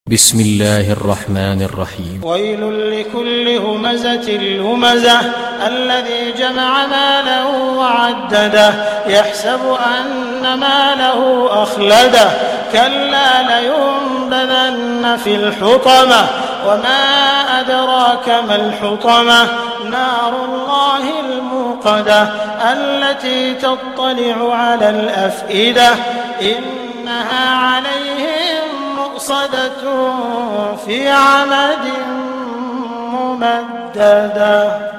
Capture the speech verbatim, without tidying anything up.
بسم الله الرحمن الرحيم. ويل لكل همزة لمزة الذي جمع ماله وعدده يحسب أن ماله أخلده كلا لينبذن في الحطمة وما أدراك ما الحطمة نار الله الموقدة التي تطلع على الأفئدة إنها عليهم مؤصدة في عمد ممددة.